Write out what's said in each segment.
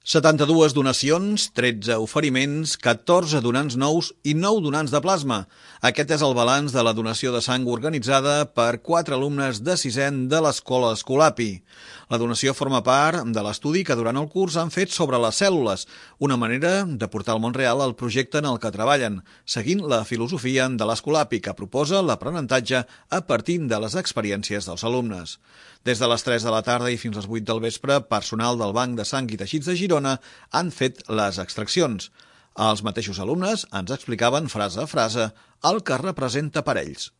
72 donacions, 13 oferiments, 14 donants nous i 9 donants de plasma. Aquest és el balanç de la donació de sang organitzada per 4 alumnes de 6è de l'escola Escolapi. La donació forma part de l'estudi que durant el curs han fet sobre les cèl·lules, una manera de portar al món real el projecte en el que treballen, seguint la filosofia de l'Escolapi, que proposa l'aprenentatge a partir de les experiències dels alumnes. Des de les 3 de la tarda i fins a les 8 del vespre, personal del Banc de Sang i Teixits de Girona han fet les extraccions. Els mateixos alumnes ens explicaven frase a frase el que representa per ells.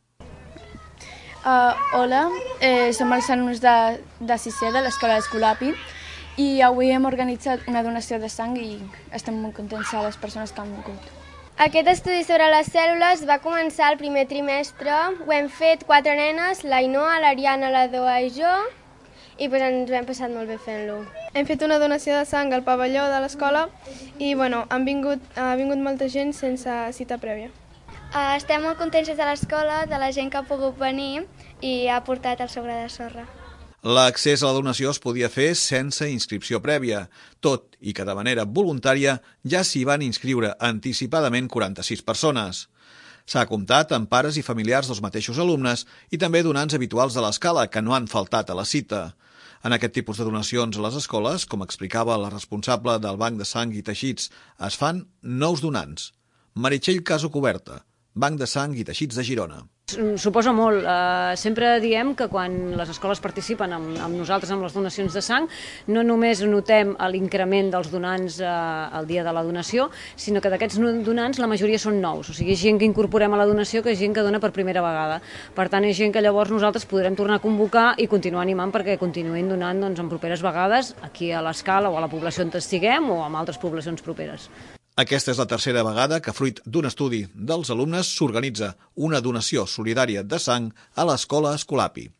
Hola, som els alumnes de 6è de l'escola Escolapi i avui hem organitzat una donació de sang i estem molt contents de les persones que han vingut. Aquest estudi sobre les cèl·lules va començar el primer trimestre. Ho hem fet 4 nenes, l'Ainoa, l'Ariana, la Doa i jo, i ens ho hem passat molt bé fent-lo. Hem fet una donació de sang al pavelló de l'escola i ha vingut molta gent sense cita prèvia. Estem molt contents de l'escola, de la gent que ha pogut venir i ha portat el sobre de sorra. L'accés a la donació es podia fer sense inscripció prèvia, tot i que de manera voluntària ja s'hi van inscriure anticipadament 46 persones. S'ha comptat amb pares i familiars dels mateixos alumnes i també donants habituals de l'escala que no han faltat a la cita. En aquest tipus de donacions a les escoles, com explicava la responsable del Banc de Sang i Teixits, es fan nous donants. Meritxell Casocoberta, Banc de Sang i Teixits de Girona. Suposa molt. Sempre diem que quan les escoles participen amb nosaltres amb les donacions de sang, no només notem l'increment dels donants el dia de la donació, sinó que d'aquests donants la majoria són nous. O sigui, és gent que incorporem a la donació, que és gent que dona per primera vegada. Per tant, és gent que llavors nosaltres podrem tornar a convocar i continuar animant perquè continuïn donant en properes vegades aquí a l'escala o a la població on estiguem o en altres poblacions properes. Aquesta és la tercera vegada que, fruit d'un estudi dels alumnes, s'organitza una donació solidària de sang a l'escola Escolapi.